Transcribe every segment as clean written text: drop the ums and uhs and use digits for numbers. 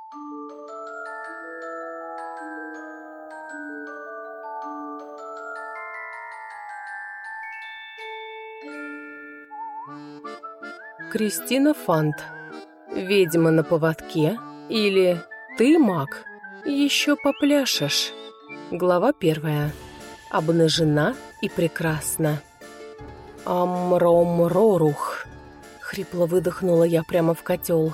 Кристина Фант. «Ведьма на поводке» или «Ты маг, еще попляшешь». Глава 1. Обнажена и прекрасна. «Амром-рорух», — хрипло выдохнула я прямо в котел.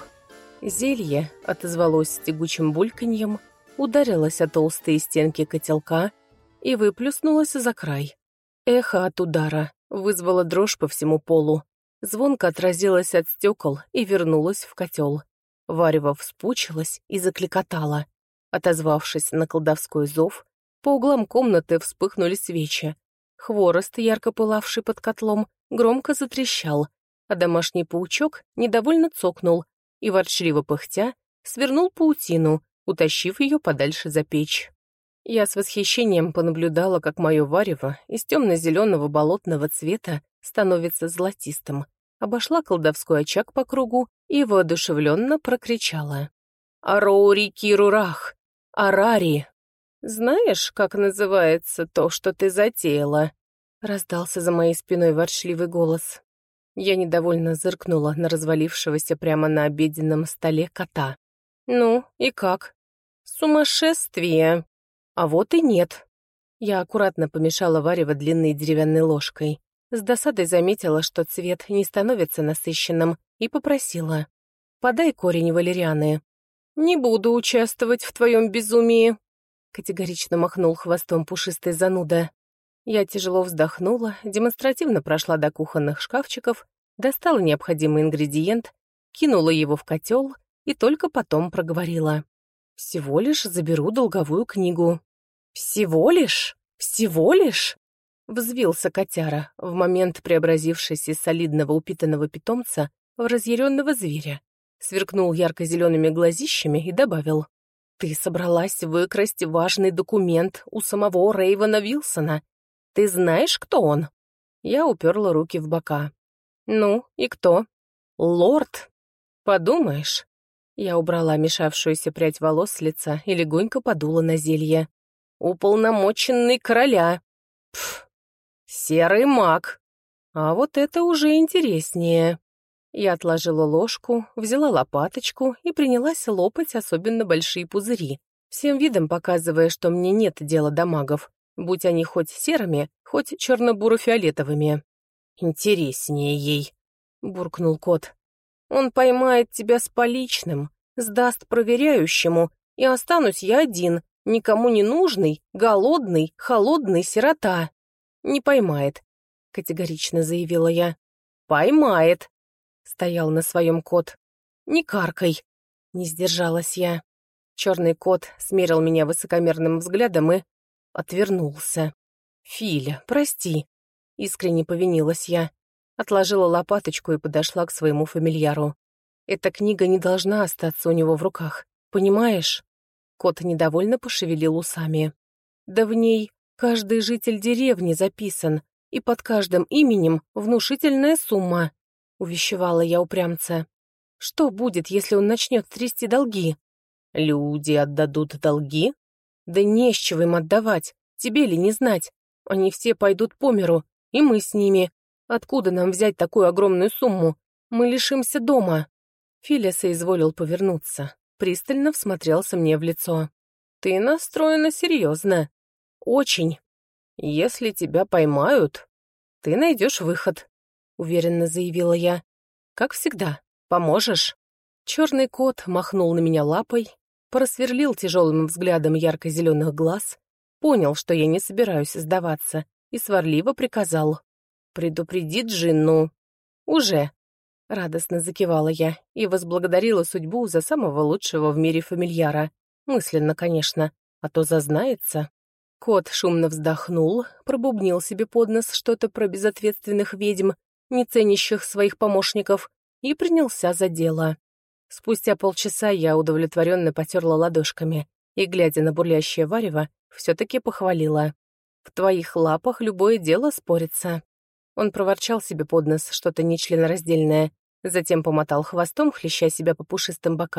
Зелье отозвалось с тягучим бульканьем, ударилось о толстые стенки котелка и выплюснулось за край. Эхо от удара вызвало дрожь по всему полу. Звонко отразилось от стекол и вернулось в котел. Варево вспучилось и закликотало. Отозвавшись на колдовской зов, по углам комнаты вспыхнули свечи. Хворост, ярко пылавший под котлом, громко затрещал, а домашний паучок недовольно цокнул и, ворчливо пыхтя, свернул паутину, утащив ее подальше за печь. Я с восхищением понаблюдала, как мое варево из темно-зеленого болотного цвета становится золотистым, обошла колдовской очаг по кругу и воодушевленно прокричала: «Ароури Кирурах! Арари! Знаешь, как называется то, что ты затеяла?» Раздался за моей спиной ворчливый голос. Я недовольно зыркнула на развалившегося прямо на обеденном столе кота. «Ну, и как?» «Сумасшествие!» «А вот и нет». Я аккуратно помешала варево длинной деревянной ложкой. С досадой заметила, что цвет не становится насыщенным, и попросила: «Подай корень валерианы». «Не буду участвовать в твоем безумии», — категорично махнул хвостом пушистый зануда. Я тяжело вздохнула, демонстративно прошла до кухонных шкафчиков, достала необходимый ингредиент, кинула его в котел и только потом проговорила: «Всего лишь заберу долговую книгу». «Всего лишь? Всего лишь?» Взвился котяра, в момент преобразившись из солидного упитанного питомца в разъяренного зверя. Сверкнул ярко-зелеными глазищами и добавил: «Ты собралась выкрасть важный документ у самого Рейвана Вилсона. Ты знаешь, кто он?» Я уперла руки в бока. «Ну, и кто?» «Лорд». «Подумаешь». Я убрала мешавшуюся прядь волос с лица и легонько подула на зелье. «Уполномоченный короля». «Пф, серый маг. А вот это уже интереснее». Я отложила ложку, взяла лопаточку и принялась лопать особенно большие пузыри, всем видом показывая, что мне нет дела до магов, будь они хоть серыми, хоть черно-буро-фиолетовыми. «Интереснее ей», — буркнул кот. «Он поймает тебя с поличным, сдаст проверяющему, и останусь я один, никому не нужный, голодный, холодный сирота». «Не поймает», — категорично заявила я. «Поймает», — стоял на своем кот. «Не каркай», — не сдержалась я. Черный кот смерил меня высокомерным взглядом и отвернулся. «Филя, прости», — искренне повинилась я. Отложила лопаточку и подошла к своему фамильяру. «Эта книга не должна остаться у него в руках, понимаешь?» Кот недовольно пошевелил усами. «Да в ней каждый житель деревни записан, и под каждым именем внушительная сумма», — увещевала я упрямца. «Что будет, если он начнет трясти долги?» «Люди отдадут долги?» «Да не с чего им отдавать, тебе ли не знать? Они все пойдут по миру, и мы с ними. Откуда нам взять такую огромную сумму? Мы лишимся дома». Филя соизволил повернуться, пристально всмотрелся мне в лицо. «Ты настроена серьезно. Очень. Если тебя поймают, ты найдешь выход», — уверенно заявила я. «Как всегда, поможешь?» Черный кот махнул на меня лапой, просверлил тяжелым взглядом ярко-зеленых глаз, понял, что я не собираюсь сдаваться, и сварливо приказал: «Предупреди Джинну». «Уже», — радостно закивала я и возблагодарила судьбу за самого лучшего в мире фамильяра. Мысленно, конечно, а то зазнается. Кот шумно вздохнул, пробубнил себе под нос что-то про безответственных ведьм, не ценящих своих помощников, и принялся за дело. Спустя полчаса я удовлетворенно потерла ладошками и, глядя на бурлящее варево, все-таки похвалила: «В твоих лапах любое дело спорится». Он проворчал себе под нос что-то нечленораздельное, затем помотал хвостом, хлеща себя по пушистым бокам,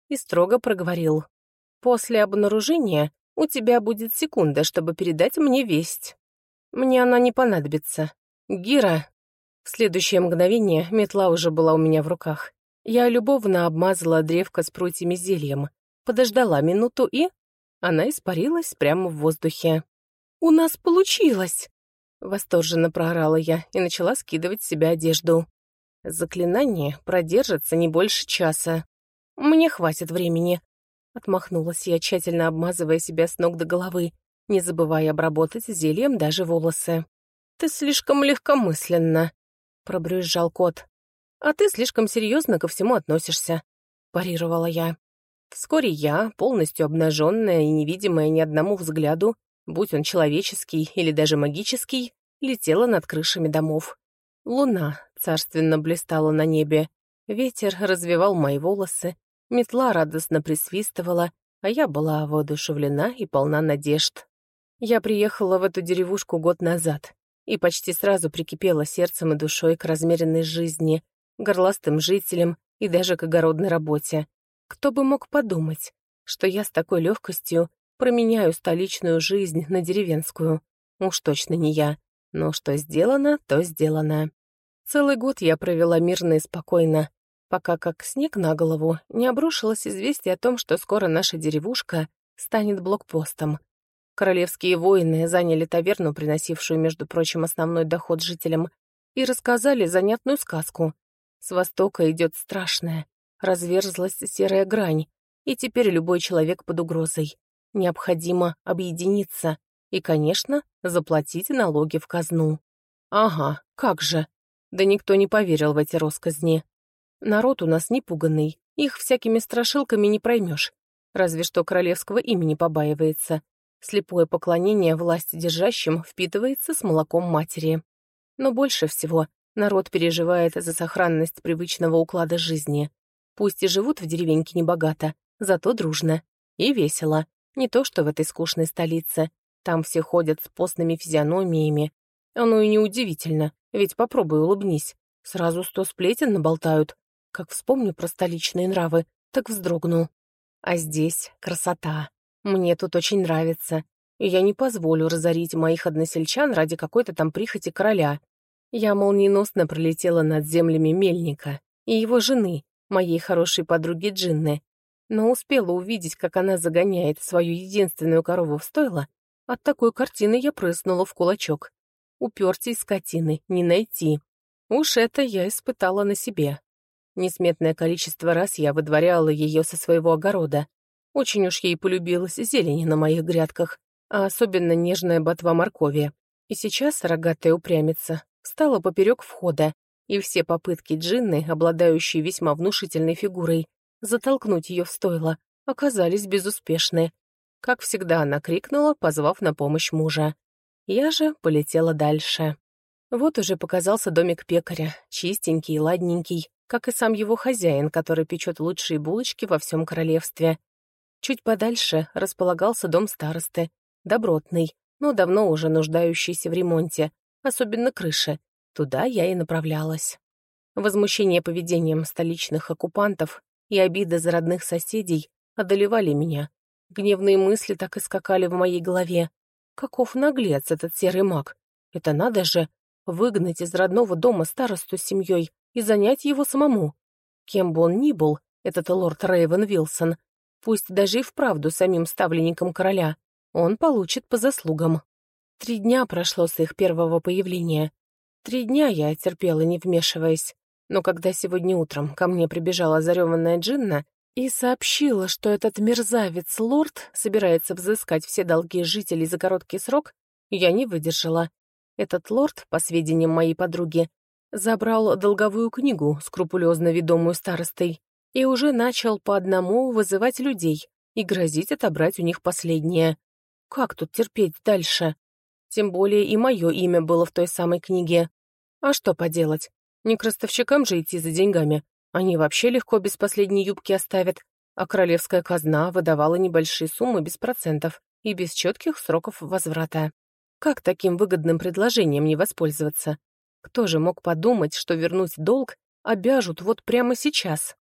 и строго проговорил. «После обнаружения у тебя будет секунда, чтобы передать мне весть. Мне она не понадобится. Гира...» В следующее мгновение метла уже была у меня в руках. Я любовно обмазала древко с прутьями зельем, подождала минуту и... Она испарилась прямо в воздухе. «У нас получилось!» Восторженно проорала я и начала скидывать с себя одежду. Заклинание продержится не больше часа. «Мне хватит времени», — отмахнулась я, тщательно обмазывая себя с ног до головы, не забывая обработать зельем даже волосы. «Ты слишком легкомысленно», — пробрюзжал кот. «А ты слишком серьезно ко всему относишься», — парировала я. Вскоре я, полностью обнаженная и невидимая ни одному взгляду, будь он человеческий или даже магический, летела над крышами домов. Луна царственно блистала на небе, ветер развевал мои волосы, метла радостно присвистывала, а я была воодушевлена и полна надежд. Я приехала в эту деревушку год назад и почти сразу прикипела сердцем и душой к размеренной жизни, горластым жителям и даже к огородной работе. Кто бы мог подумать, что я с такой легкостью променяю столичную жизнь на деревенскую. Уж точно не я. Но что сделано, то сделано. Целый год я провела мирно и спокойно, пока как снег на голову не обрушилось известие о том, что скоро наша деревушка станет блокпостом. Королевские воины заняли таверну, приносившую, между прочим, основной доход жителям, и рассказали занятную сказку. С востока идет страшная, разверзлась серая грань, и теперь любой человек под угрозой. Необходимо объединиться и, конечно, заплатить налоги в казну. Ага, как же. Да никто не поверил в эти россказни. Народ у нас не пуганный, их всякими страшилками не проймешь. Разве что королевского имени побаивается. Слепое поклонение власти держащим впитывается с молоком матери. Но больше всего народ переживает за сохранность привычного уклада жизни. Пусть и живут в деревеньке небогато, зато дружно и весело. Не то что в этой скучной столице. Там все ходят с постными физиономиями. Оно и неудивительно, ведь попробуй улыбнись. Сразу 100 сплетен наболтают. Как вспомню про столичные нравы, так вздрогну. А здесь красота. Мне тут очень нравится. И я не позволю разорить моих односельчан ради какой-то там прихоти короля. Я молниеносно пролетела над землями Мельника и его жены, моей хорошей подруги Джинны, но успела увидеть, как она загоняет свою единственную корову в стойло. От такой картины я прыснула в кулачок. Упертей скотины не найти. Уж это я испытала на себе. Несметное количество раз я выдворяла ее со своего огорода. Очень уж ей полюбилась зелень на моих грядках, а особенно нежная ботва моркови. И сейчас рогатая упрямица встала поперек входа, и все попытки Джинны, обладающей весьма внушительной фигурой, затолкнуть ее в стойло, оказались безуспешны. Как всегда, она крикнула, позвав на помощь мужа. Я же полетела дальше. Вот уже показался домик пекаря, чистенький и ладненький, как и сам его хозяин, который печет лучшие булочки во всем королевстве. Чуть подальше располагался дом старосты, добротный, но давно уже нуждающийся в ремонте, особенно крыши. Туда я и направлялась. Возмущение поведением столичных оккупантов и обида за родных соседей одолевали меня. Гневные мысли так и скакали в моей голове. Каков наглец этот серый маг! Это надо же выгнать из родного дома старосту с семьей и занять его самому. Кем бы он ни был, этот лорд Рейвен Вилсон, пусть даже и вправду самим ставленником короля, он получит по заслугам. 3 дня прошло с их первого появления. 3 дня я терпела, не вмешиваясь. Но когда сегодня утром ко мне прибежала зареванная Джинна и сообщила, что этот мерзавец-лорд собирается взыскать все долги жителей за короткий срок, я не выдержала. Этот лорд, по сведениям моей подруги, забрал долговую книгу, скрупулезно ведомую старостой, и уже начал по одному вызывать людей и грозить отобрать у них последнее. Как тут терпеть дальше? Тем более и мое имя было в той самой книге. А что поделать? Не к ростовщикам же идти за деньгами. Они вообще легко без последней юбки оставят. А королевская казна выдавала небольшие суммы без процентов и без четких сроков возврата. Как таким выгодным предложением не воспользоваться? Кто же мог подумать, что вернуть долг обяжут вот прямо сейчас?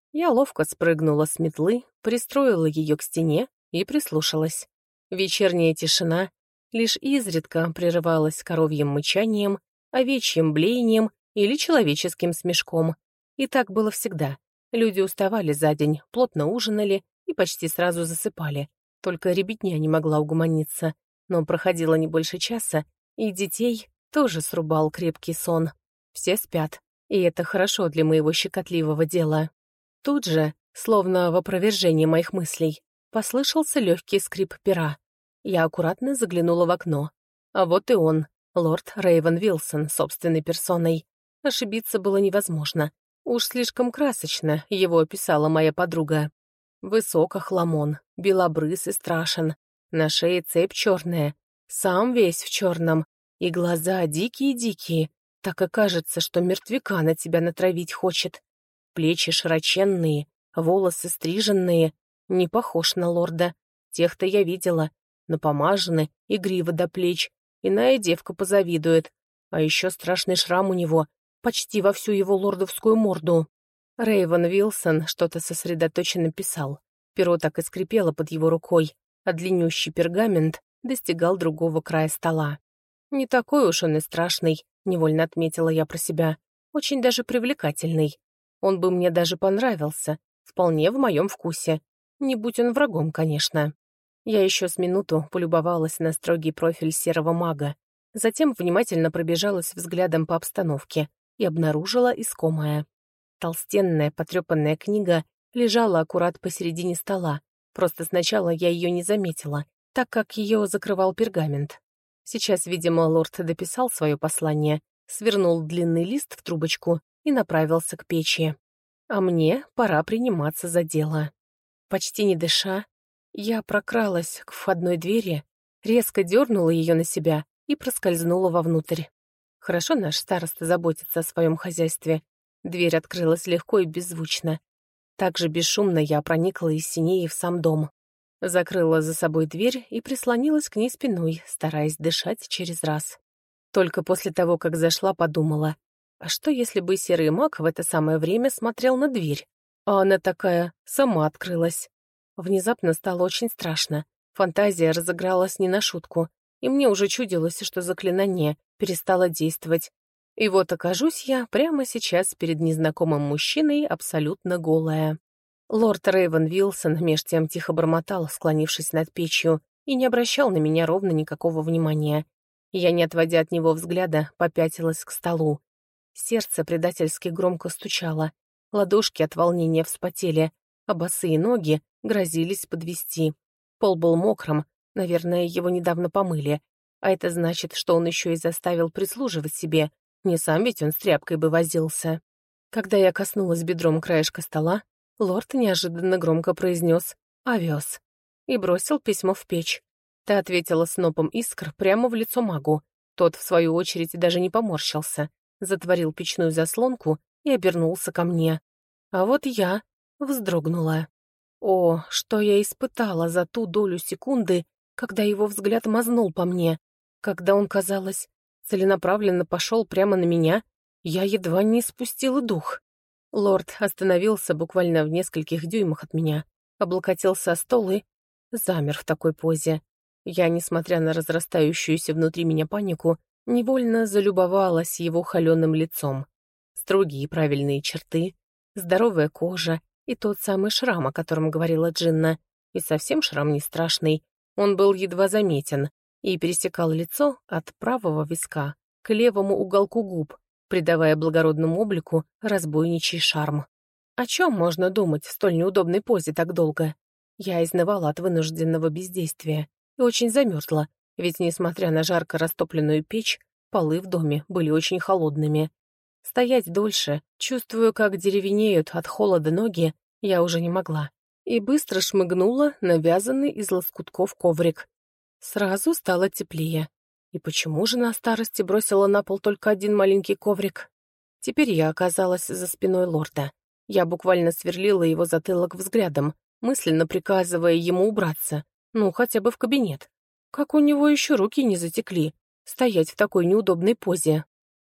Я ловко спрыгнула с метлы, пристроила ее к стене и прислушалась. Вечерняя тишина лишь изредка прерывалась коровьим мычанием, овечьим блеянием или человеческим смешком. И так было всегда. Люди уставали за день, плотно ужинали и почти сразу засыпали. Только ребятня не могла угомониться. Но проходило не больше часа, и детей тоже срубал крепкий сон. Все спят, и это хорошо для моего щекотливого дела. Тут же, словно в опровержении моих мыслей, послышался легкий скрип пера. Я аккуратно заглянула в окно. А вот и он, лорд Рейвен Вилсон, собственной персоной. Ошибиться было невозможно. Уж слишком красочно его описала моя подруга. Высок охламон, белобрыс и страшен. На шее цепь черная, сам весь в черном, и глаза дикие-дикие. Так и кажется, что мертвяка на тебя натравить хочет. Плечи широченные, волосы стриженные. Не похож на лорда. Тех-то я видела. Напомажены и грива до плеч. Иная девка позавидует. А еще страшный шрам у него, почти во всю его лордовскую морду. Рейвен Вилсон что-то сосредоточенно писал. Перо так и скрипело под его рукой, а длиннющий пергамент достигал другого края стола. «Не такой уж он и страшный», — невольно отметила я про себя. «Очень даже привлекательный. Он бы мне даже понравился, вполне в моем вкусе. Не будь он врагом, конечно». Я еще с минуту полюбовалась на строгий профиль серого мага, затем внимательно пробежалась взглядом по обстановке и обнаружила искомое. Толстенная потрепанная книга лежала аккурат посередине стола. Просто сначала я ее не заметила, так как ее закрывал пергамент. Сейчас, видимо, лорд дописал свое послание, свернул длинный лист в трубочку и направился к печи. А мне пора приниматься за дело. Почти не дыша, я прокралась к входной двери, резко дернула ее на себя и проскользнула вовнутрь. Хорошо наш староста заботится о своем хозяйстве. Дверь открылась легко и беззвучно. Так же бесшумно я проникла из синей в сам дом. Закрыла за собой дверь и прислонилась к ней спиной, стараясь дышать через раз. Только после того, как зашла, подумала, а что, если бы серый маг в это самое время смотрел на дверь? А она такая, сама открылась. Внезапно стало очень страшно. Фантазия разыгралась не на шутку, и мне уже чудилось, что заклинание перестало действовать. И вот окажусь я прямо сейчас перед незнакомым мужчиной абсолютно голая. Лорд Рейвен Вилсон меж тем тихо бормотал, склонившись над печью, и не обращал на меня ровно никакого внимания. Я, не отводя от него взгляда, попятилась к столу. Сердце предательски громко стучало, ладошки от волнения вспотели, а босые ноги грозились подвести. Пол был мокрым, наверное, его недавно помыли, а это значит, что он еще и заставил прислуживать себе. Не сам ведь он с тряпкой бы возился. Когда я коснулась бедром краешка стола, лорд неожиданно громко произнес «Овес» и бросил письмо в печь. Та ответила снопом искр прямо в лицо магу. Тот, в свою очередь, даже не поморщился, затворил печную заслонку и обернулся ко мне. А вот я вздрогнула. О, что я испытала за ту долю секунды, когда его взгляд мазнул по мне, когда он, казалось, целенаправленно пошел прямо на меня, я едва не испустила дух. Лорд остановился буквально в нескольких дюймах от меня, облокотился о стол и замер в такой позе. Я, несмотря на разрастающуюся внутри меня панику, невольно залюбовалась его холеным лицом. Строгие и правильные черты, здоровая кожа и тот самый шрам, о котором говорила Джинна. И совсем шрам не страшный, он был едва заметен и пересекал лицо от правого виска к левому уголку губ, придавая благородному облику разбойничий шарм. О чем можно думать в столь неудобной позе так долго? Я изнывала от вынужденного бездействия и очень замерзла, ведь, несмотря на жарко растопленную печь, полы в доме были очень холодными. Стоять дольше, чувствуя, как деревенеют от холода ноги, я уже не могла, и быстро шмыгнула на вязаный из лоскутков коврик. Сразу стало теплее. И почему же на старости бросила на пол только один маленький коврик? Теперь я оказалась за спиной лорда. Я буквально сверлила его затылок взглядом, мысленно приказывая ему убраться, ну, хотя бы в кабинет. Как у него еще руки не затекли, стоять в такой неудобной позе.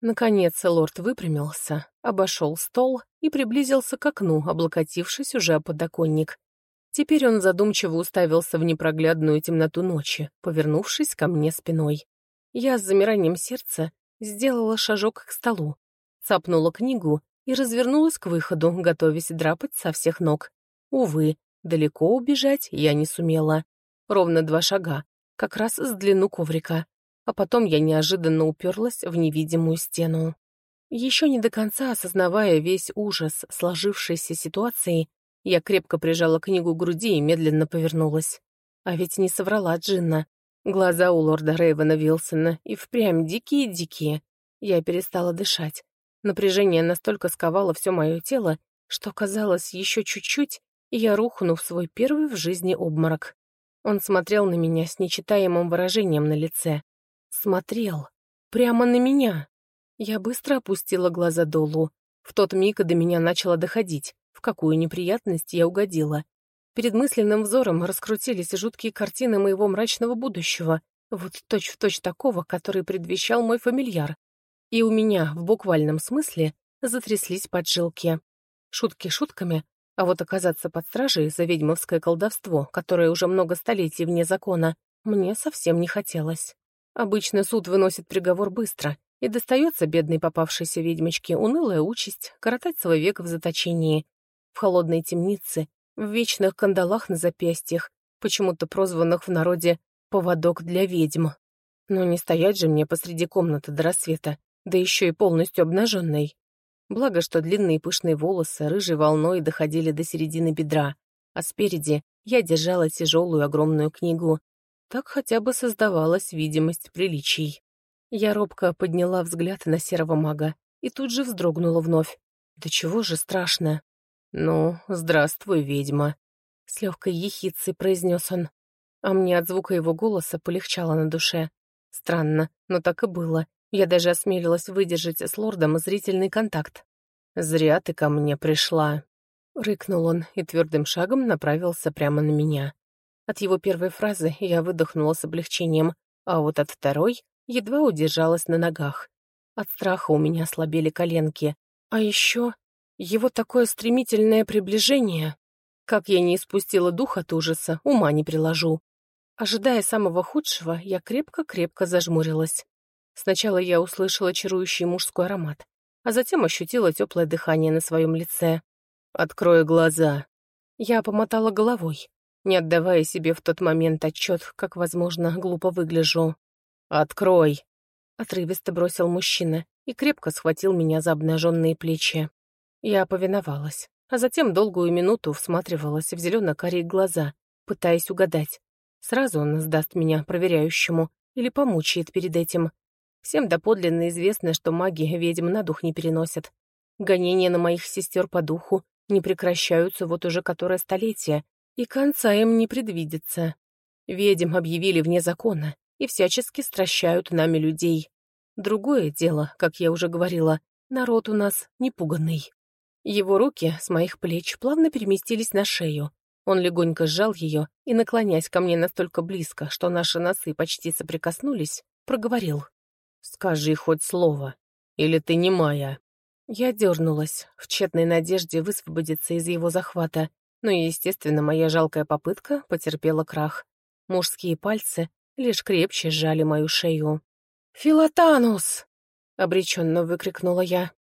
Наконец лорд выпрямился, обошел стол и приблизился к окну, облокотившись уже о подоконник. Теперь он задумчиво уставился в непроглядную темноту ночи, повернувшись ко мне спиной. Я с замиранием сердца сделала шажок к столу, цапнула книгу и развернулась к выходу, готовясь драпать со всех ног. Увы, далеко убежать я не сумела. Ровно 2 шага, как раз с длину коврика. А потом я неожиданно уперлась в невидимую стену. Еще не до конца осознавая весь ужас сложившейся ситуации, я крепко прижала книгу к груди и медленно повернулась. А ведь не соврала Джинна. Глаза у лорда Рейвена Вилсона и впрямь дикие-дикие. Я перестала дышать. Напряжение настолько сковало все мое тело, что казалось еще чуть-чуть, и я рухну в свой первый в жизни обморок. Он смотрел на меня с нечитаемым выражением на лице. Смотрел. Прямо на меня. Я быстро опустила глаза долу. В тот миг до меня начало доходить, в какую неприятность я угодила. Перед мысленным взором раскрутились жуткие картины моего мрачного будущего, вот точь-в-точь такого, который предвещал мой фамильяр. И у меня, в буквальном смысле, затряслись поджилки. Шутки шутками, а вот оказаться под стражей за ведьмовское колдовство, которое уже много столетий вне закона, мне совсем не хотелось. Обычно суд выносит приговор быстро, и достается бедной попавшейся ведьмочке унылая участь коротать свой век в заточении. В холодной темнице, в вечных кандалах на запястьях, почему-то прозванных в народе «поводок для ведьм». Но не стоять же мне посреди комнаты до рассвета, да еще и полностью обнаженной. Благо, что длинные пышные волосы рыжей волной доходили до середины бедра, а спереди я держала тяжелую огромную книгу. Так хотя бы создавалась видимость приличий. Я робко подняла взгляд на серого мага и тут же вздрогнула вновь. Да чего же страшно? «Ну, здравствуй, ведьма», — с легкой ехицей произнес он. А мне от звука его голоса полегчало на душе. Странно, но так и было. Я даже осмелилась выдержать с лордом зрительный контакт. «Зря ты ко мне пришла», — рыкнул он и твердым шагом направился прямо на меня. От его первой фразы я выдохнула с облегчением, а вот от второй едва удержалась на ногах. От страха у меня ослабели коленки. А еще его такое стремительное приближение. Как я не испустила дух от ужаса, ума не приложу. Ожидая самого худшего, я крепко-крепко зажмурилась. Сначала я услышала чарующий мужской аромат, а затем ощутила теплое дыхание на своем лице. «Открой глаза». Я помотала головой, не отдавая себе в тот момент отчет, как, возможно, глупо выгляжу. «Открой!» — отрывисто бросил мужчина и крепко схватил меня за обнаженные плечи. Я повиновалась, а затем долгую минуту всматривалась в зелено-карие глаза, пытаясь угадать, сразу он сдаст меня проверяющему или помучает перед этим. Всем доподлинно известно, что маги ведьм на дух не переносят. Гонения на моих сестер по духу не прекращаются вот уже которое столетие, и конца им не предвидится. Ведьм объявили вне закона и всячески стращают нами людей. Другое дело, как я уже говорила, народ у нас непуганный. Его руки с моих плеч плавно переместились на шею. Он легонько сжал ее и, наклонясь ко мне настолько близко, что наши носы почти соприкоснулись, проговорил. «Скажи хоть слово, или ты немая?» Я дернулась, в тщетной надежде высвободиться из его захвата, но, естественно, моя жалкая попытка потерпела крах. Мужские пальцы лишь крепче сжали мою шею. «Филотанус!» — обреченно выкрикнула я.